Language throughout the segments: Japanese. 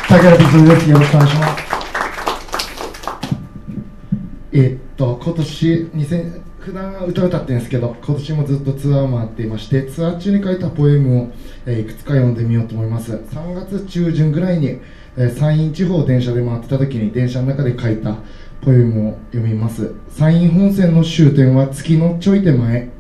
竹原哲です。よろしくお願いします。今年普段は歌を歌ってるんですけど、今年もずっとツアーを回っていまして、ツアー中に書いたポエムを、いくつか読んでみようと思います。3月中旬ぐらいに、山陰地方を電車で回ってた時に電車の中で書いたポエムを読みます。山陰本線の終点は月のちょい手前。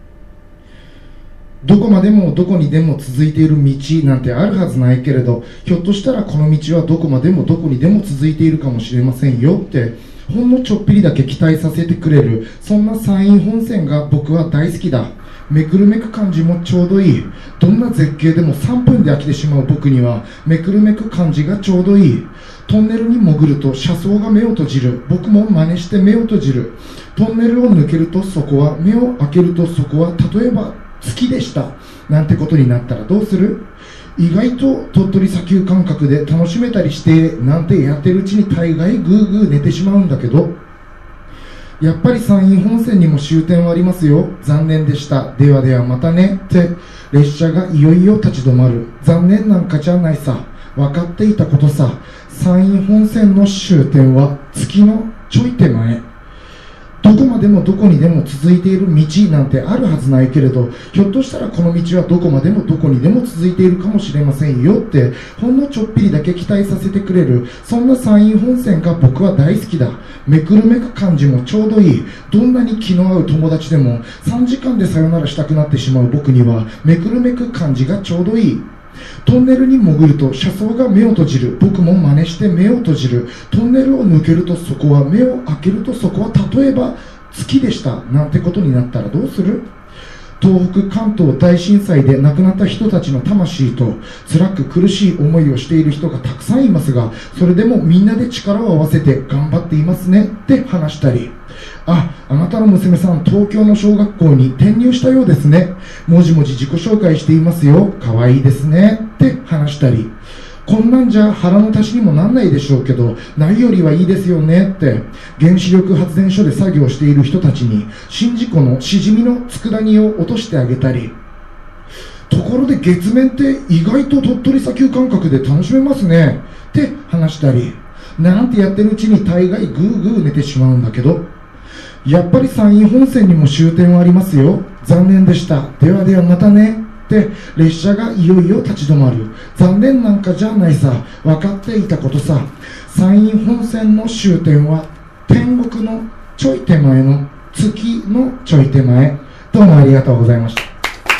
どこまでもどこにでも続いている道なんてあるはずないけれど、ひょっとしたらこの道はどこまでもどこにでも続いているかもしれませんよってほんのちょっぴりだけ期待させてくれる、そんな山陰本線が僕は大好きだ。めくるめく感じもちょうどいい。どんな絶景でも3分で飽きてしまう僕にはめくるめく感じがちょうどいい。トンネルに潜ると車窓が目を閉じる。僕も真似して目を閉じる。トンネルを抜けるとそこは、目を開けるとそこは、例えば月でしたなんてことになったらどうする？意外と鳥取砂丘感覚で楽しめたりしてなんてやってるうちに大概グーグー寝てしまうんだけど、やっぱり山陰本線にも終点はありますよ。残念でした。ではではまたねって列車がいよいよ立ち止まる。残念なんかじゃないさ。分かっていたことさ。山陰本線の終点は月のちょい手前。どこまでもどこにでも続いている道なんてあるはずないけれど、ひょっとしたらこの道はどこまでもどこにでも続いているかもしれませんよってほんのちょっぴりだけ期待させてくれる、そんな山陰本線が僕は大好きだ。めくるめく感じもちょうどいい。どんなに気の合う友達でも3時間でさよならしたくなってしまう僕にはめくるめく感じがちょうどいい。トンネルに潜ると車窓が目を閉じる。僕も真似して目を閉じる。トンネルを抜けるとそこは、目を開けるとそこは、例えば月でしたなんてことになったらどうする？東北関東大震災で亡くなった人たちの魂と辛く苦しい思いをしている人がたくさんいますが、それでもみんなで力を合わせて頑張っていますねって話したり、あなたの娘さん東京の小学校に転入したようですね。もじもじ自己紹介していますよ。かわいいですねって話したり、こんなんじゃ腹の足しにもなんないでしょうけどないよりはいいですよねって原子力発電所で作業している人たちに宍道湖のしじみの佃煮を落としてあげたり、ところで月面って意外と鳥取砂丘感覚で楽しめますねって話したりなんてやってるうちに大概グーグー寝てしまうんだけど、やっぱり山陰本線にも終点はありますよ。残念でした。ではではまたねって列車がいよいよ立ち止まる。残念なんかじゃないさ。分かっていたことさ。山陰本線の終点は天国のちょい手前の月のちょい手前。どうもありがとうございました。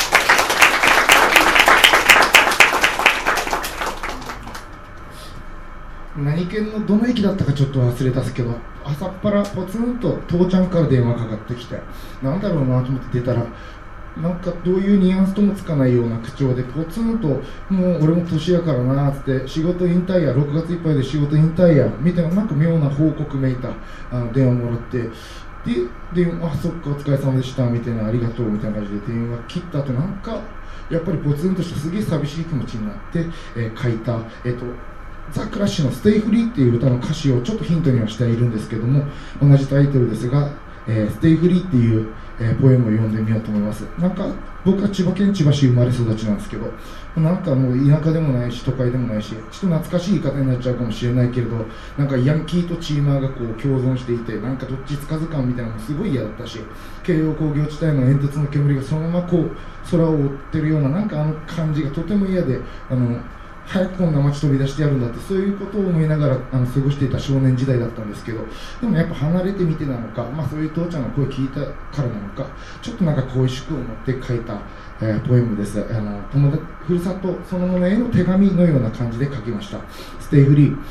何県のどの駅だったかちょっと忘れたんですけど、朝っぱらポツンと父ちゃんから電話かかってきて、なんだろうなと思って出たら、なんかどういうニュアンスともつかないような口調でポツンと、もう俺も年やからなーって、仕事引退や、6月いっぱいで仕事引退やみたいな、なんか妙な報告めいた電話もらって、でそっかお疲れ様でしたみたいな、ありがとうみたいな感じで電話切った後、なんかやっぱりポツンとしたすげえ寂しい気持ちになって、書いたザ・クラッシュのステイフリーっていう歌の歌詞をちょっとヒントにはしているんですけども、同じタイトルですが、ステイフリーっていう、ポエムを読んでみようと思います。なんか僕は千葉県千葉市生まれ育ちなんですけど、なんかもう田舎でもないし都会でもないし、ちょっと懐かしい言い方になっちゃうかもしれないけれど、なんかヤンキーとチーマーがこう共存していて、なんかどっちつかず感みたいなのもすごい嫌だったし、京葉工業地帯の煙突の煙がそのままこう空を覆ってるような、なんか感じがとても嫌で、早くこんな街飛び出してやるんだって、そういうことを思いながら過ごしていた少年時代だったんですけど、でもやっぱ離れてみてなのか、そういう父ちゃんの声聞いたからなのか、ちょっとなんか恋しく思って書いた、ポエムです。ふるさとそのものへの手紙のような感じで書きました。ステイフリー。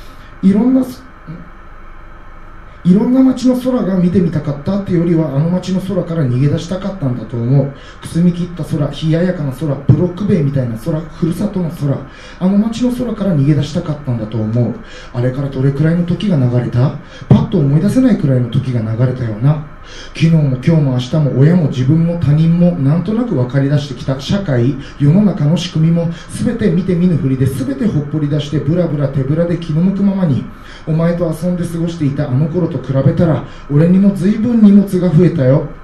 いろんな街の空が見てみたかったっていうよりは、あの街の空から逃げ出したかったんだと思う。くすみ切った空、冷ややかな空、ブロック塀みたいな空、ふるさとの空、あの街の空から逃げ出したかったんだと思う。あれからどれくらいの時が流れた？パッと思い出せないくらいの時が流れたよな。昨日も今日も明日も親も自分も他人もなんとなく分かり出してきた社会、世の中の仕組みも全て見て見ぬふりで、全てほっぽり出してブラブラ手ぶらで気の向くままに、お前と遊んで過ごしていたあの頃と比べたら俺にも随分荷物が増えたよ。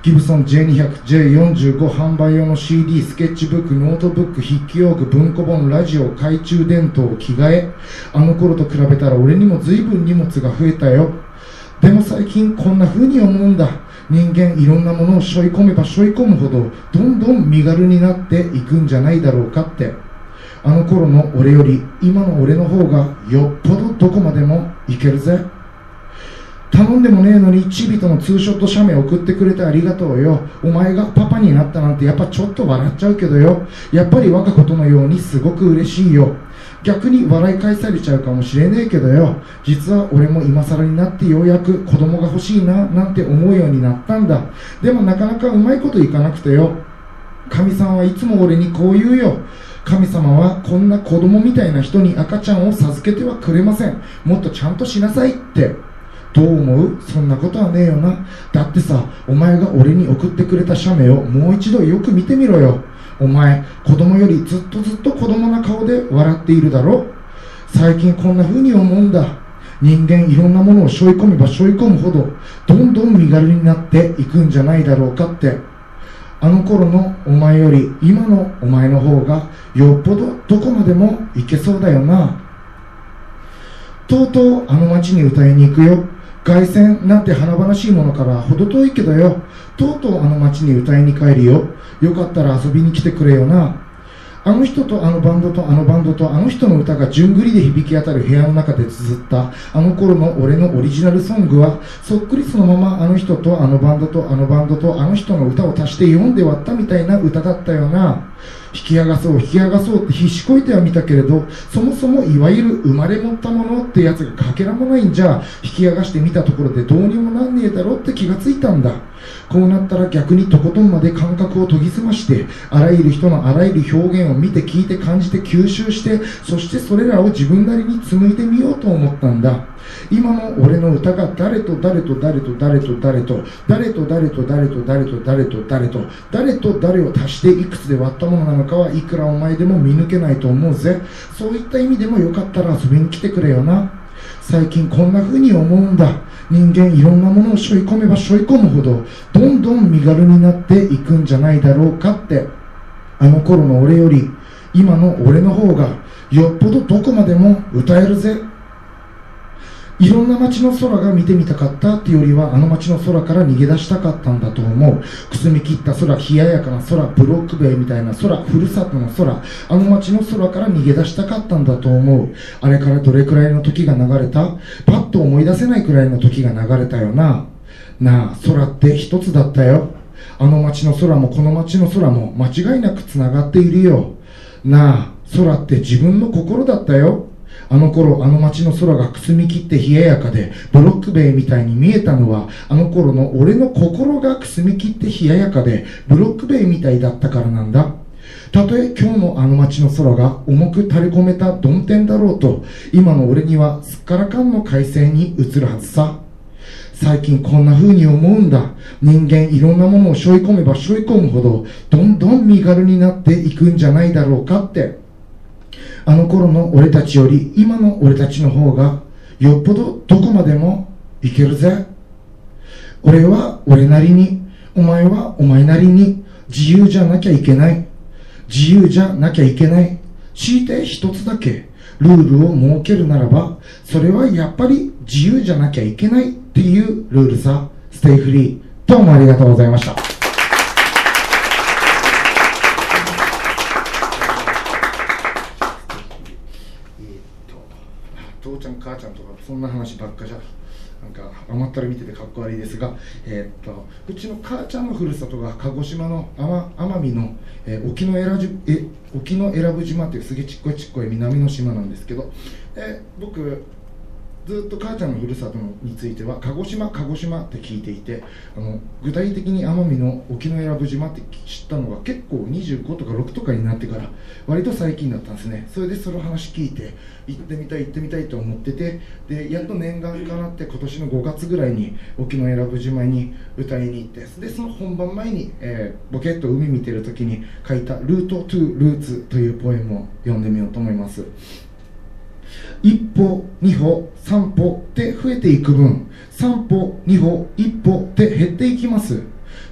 ギブソン J200、J45 販売用の CD、スケッチブック、ノートブック、筆記用具、文庫本、ラジオ、懐中電灯、着替え。あの頃と比べたら俺にも随分荷物が増えたよ。でも最近こんな風に思うんだ。人間いろんなものを背負い込めば背負い込むほどどんどん身軽になっていくんじゃないだろうかって。あの頃の俺より今の俺の方がよっぽどどこまでもいけるぜ。頼んでもねえのにチビとのツーショット写メ送ってくれてありがとうよ。お前がパパになったなんてやっぱちょっと笑っちゃうけどよ。やっぱり我がことのようにすごく嬉しいよ。逆に笑い返されちゃうかもしれねえけどよ。実は俺も今更になってようやく子供が欲しいななんて思うようになったんだ。でもなかなかうまいこといかなくてよ。神さんはいつも俺にこう言うよ。神様はこんな子供みたいな人に赤ちゃんを授けてはくれません。もっとちゃんとしなさいって。どう思う？そんなことはねえよな。だってさ、お前が俺に送ってくれた写メをもう一度よく見てみろよ。お前、子供よりずっと子供な顔で笑っているだろ。最近こんな風に思うんだ。人間いろんなものを背負い込めば背負い込むほどどんどん身軽になっていくんじゃないだろうかって。あの頃のお前より今のお前の方がよっぽどどこまでもいけそうだよな。とうとうあの街に歌いに行くよ。凱旋なんて華々しいものから程遠いけどよ。とうとうあの街に歌いに帰るよ。よかったら遊びに来てくれよな。あの人とあのバンドとあのバンドとあの人の歌が順繰りで響き当たる部屋の中で綴ったあの頃の俺のオリジナルソングはそっくりそのままあの人とあのバンドとあのバンドとあの人の歌を足して4で割ったみたいな歌だったよな。引き剥がそう引き剥がそうって必死こいてはみたけれど、そもそもいわゆる生まれ持ったものってやつがかけらもないんじゃ、引き剥がしてみたところでどうにもなんねえだろって気がついたんだ。こうなったら逆にとことんまで感覚を研ぎ澄まして、あらゆる人のあらゆる表現を見て聞いて感じて吸収して、そしてそれらを自分なりに紡いでみようと思ったんだ。今の俺の歌が誰と誰と誰と誰と誰と誰と誰と誰と誰と誰と誰と誰と誰を足していくつで割ったものなのかはいくらお前でも見抜けないと思うぜ。そういった意味でもよかったら遊びに来てくれよな。最近こんな風に思うんだ。人間いろんなものを背負い込めば背負い込むほどどんどん身軽になっていくんじゃないだろうかって。あの頃の俺より今の俺の方がよっぽどどこまでも歌えるぜ。いろんな街の空が見てみたかったっていうよりはあの街の空から逃げ出したかったんだと思う。くすみ切った空、冷ややかな空、ブロック塀みたいな空、ふるさとの空、あの街の空から逃げ出したかったんだと思う。あれからどれくらいの時が流れた？パッと思い出せないくらいの時が流れたよな。なあ、空って一つだったよ。あの街の空もこの街の空も間違いなくつながっているよ。なあ、空って自分の心だったよ。あの頃あの街の空がくすみ切って冷ややかでブロック塀みたいに見えたのはあの頃の俺の心がくすみ切って冷ややかでブロック塀みたいだったからなんだ。たとえ今日のあの街の空が重く垂れ込めた曇天だろうと今の俺にはすっからかんの快晴に映るはずさ。最近こんな風に思うんだ。人間いろんなものを背負い込めば背負い込むほどどんどん身軽になっていくんじゃないだろうかって。あの頃の俺たちより今の俺たちの方がよっぽどどこまでもいけるぜ。俺は俺なりに、お前はお前なりに自由じゃなきゃいけない。自由じゃなきゃいけない。強いて一つだけルールを設けるならば、それはやっぱり自由じゃなきゃいけないっていうルールさ。ステイフリー。どうもありがとうございました。父ちゃん母ちゃんとかそんな話ばっかじゃなんか甘ったら見ててかっこ悪いですが、うちの母ちゃんのふるさとが鹿児島の奄美の、沖永良部島っていうすげえちっこい南の島なんですけど、僕ずっと母ちゃんのふるさとについては鹿児島って聞いていて、具体的に奄美の沖永良部島って知ったのが結構25とか6とかになってから割と最近だったんですね。それでその話聞いて行ってみたいと思ってて、でやっと念願かなって今年の5月ぐらいに沖永良部島に歌いに行って、でその本番前に、ボケっと海見てる時に書いたルートトゥルーツというポエムを読んでみようと思います。一歩二歩三歩って増えていく分、三歩二歩一歩って減っていきます。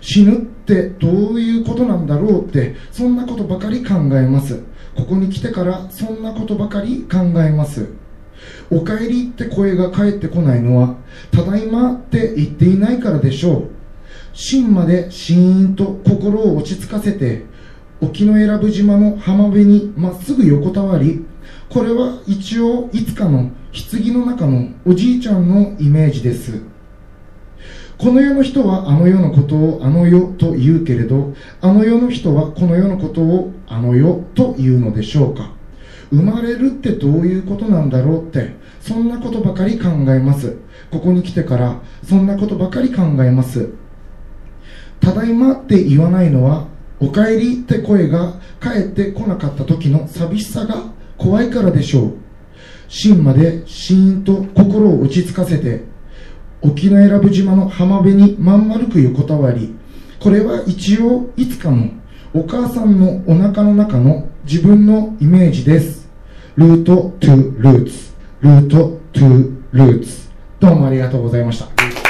死ぬってどういうことなんだろうって、そんなことばかり考えます。ここに来てからそんなことばかり考えます。おかえりって声が返ってこないのは、ただいまって言っていないからでしょう。芯までシーンと心を落ち着かせて、沖永良部島の浜辺にまっすぐ横たわり、これは一応いつかの棺の中のおじいちゃんのイメージです。この世の人はあの世のことをあの世と言うけれど、あの世の人はこの世のことをあの世と言うのでしょうか。生まれるってどういうことなんだろうって、そんなことばかり考えます。ここに来てからそんなことばかり考えます。ただいまって言わないのは、おかえりって声が返ってこなかった時の寂しさが怖いからでしょう。芯までシーンと心を落ち着かせて、沖永良部島の浜辺にまん丸く横たわり、これは一応いつかのお母さんのお腹の中の自分のイメージです。ルートトゥルーツ、ルートトゥルーツ。どうもありがとうございました。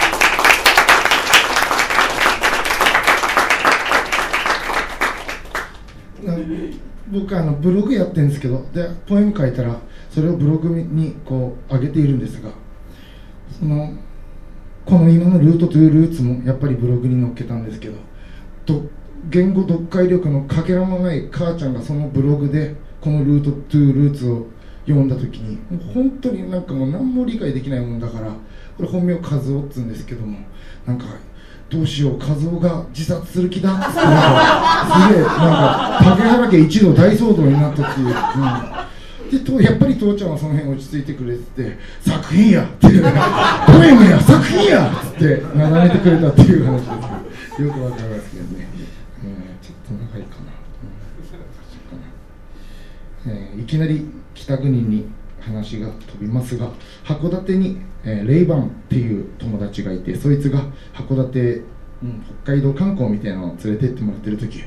僕ブログやってるんですけど、でポエム書いたらそれをブログにこう上げているんですが、この今のルートトゥルーツもやっぱりブログに載っけたんですけど、言語読解力のかけらもない母ちゃんがそのブログでこのルートトゥルーツを読んだ時に、本当になんかもう何も理解できないもんだから、これ本名和夫っつうんですけども、なんかどうしよう、和夫が自殺する気だっつって、すげえなんか竹原家一同大騒動になったっていう、でやっぱり父ちゃんはその辺落ち着いてくれてて、作品やってポエムや作品やっつってなだめてくれたっていう話ですけど、よくわかりますけどね、ちょっと長いかな、いきなり北国に話が飛びますが、函館に、レイバンっていう友達がいて、そいつが函館、北海道観光みたいなのを連れてってもらってる時、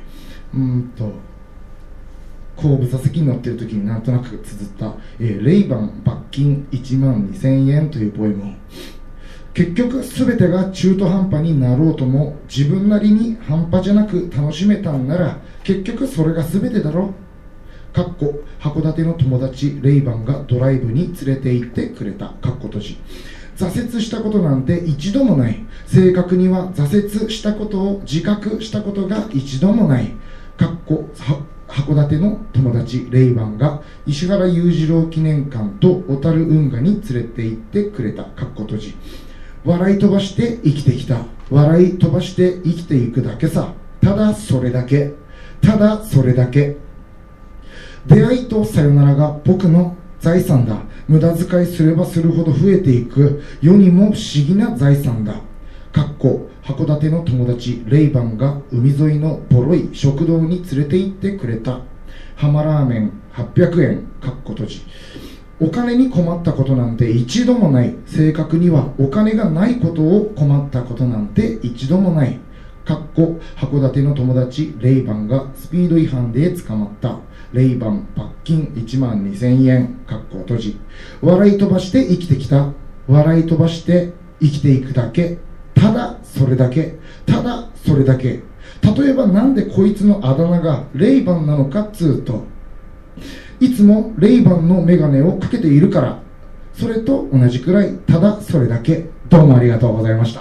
後部座席に乗ってる時になんとなく綴った、レイバン罰金1万2000円というポエムを、結局全てが中途半端になろうとも自分なりに半端じゃなく楽しめたんなら、結局それが全てだろ。函館の友達レイバンがドライブに連れて行ってくれた。閉じ。挫折したことなんて一度もない。正確には挫折したことを自覚したことが一度もない。函館の友達レイバンが石原裕次郎記念館と小樽運河に連れて行ってくれた。閉じ。笑い飛ばして生きてきた。笑い飛ばして生きていくだけさ。ただそれだけ。ただそれだけ。出会いとさよならが僕の財産だ。無駄遣いすればするほど増えていく世にも不思議な財産だ。函館の友達レイバンが海沿いのボロい食堂に連れて行ってくれた。浜ラーメン800円。閉じ。お金に困ったことなんて一度もない。正確にはお金がないことを困ったことなんて一度もない。函館の友達レイバンがスピード違反で捕まった。レイバン罰金1万2000円。閉じ。笑い飛ばして生きてきた。笑い飛ばして生きていくだけ。ただそれだけ。ただそれだけ。例えばなんでこいつのあだ名がレイバンなのかっつうと、いつもレイバンのメガネをかけているから。それと同じくらい。ただそれだけ。どうもありがとうございました。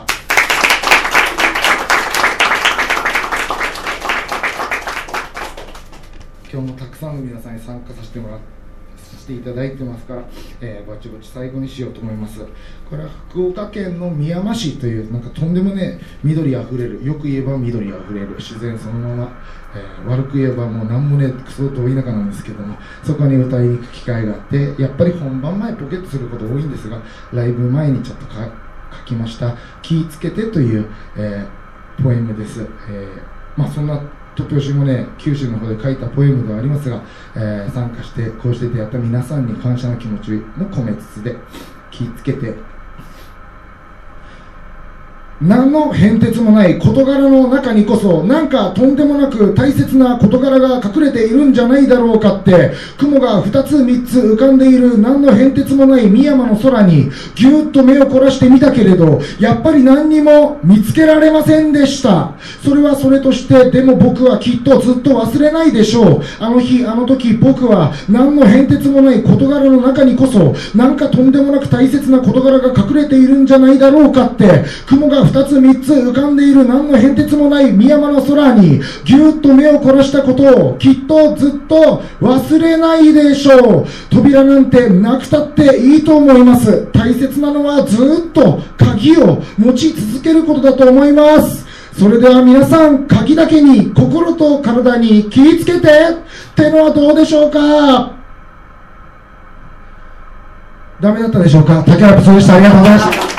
今日もたくさんの皆さんに参加させていただいてますから、ぼちぼち最後にしようと思います。これは福岡県のみやま市というなんかとんでもね緑あふれる、よく言えば緑あふれる自然そのまま、悪く言えばもうなんもねクソど田舎なんですけども、そこに歌いに行く機会があって、やっぱり本番前ポケットすること多いんですが、ライブ前にちょっと書きました「気ぃつけて」という、ポエムです。そんな突拍子もね九州の方で書いたポエムではありますが、参加してこうして出会った皆さんに感謝の気持ちも込めつつで、気ぃつけて何の変哲もない事柄の中にこそなんかとんでもなく大切な事柄が隠れているんじゃないだろうかって、雲が2つ3つ浮かんでいる何の変哲もない深山の空にぎゅーっと目を凝らしてみたけれど、やっぱり何にも見つけられませんでした。それはそれとして、でも僕はきっとずっと忘れないでしょう。あの日あの時、僕は何の変哲もない事柄の中にこそなんかとんでもなく大切な事柄が隠れているんじゃないだろうかって、雲が2つ3つ浮かんでいる何の変哲もない深山の空にぎゅーっと目を凝らしたことをきっとずっと忘れないでしょう。扉なんてなくたっていいと思います。大切なのはずっと鍵を持ち続けることだと思います。それでは皆さん、鍵だけに心と体に気をつけてってのはどうでしょうか。ダメだったでしょうか。竹原部長でした。ありがとうございました。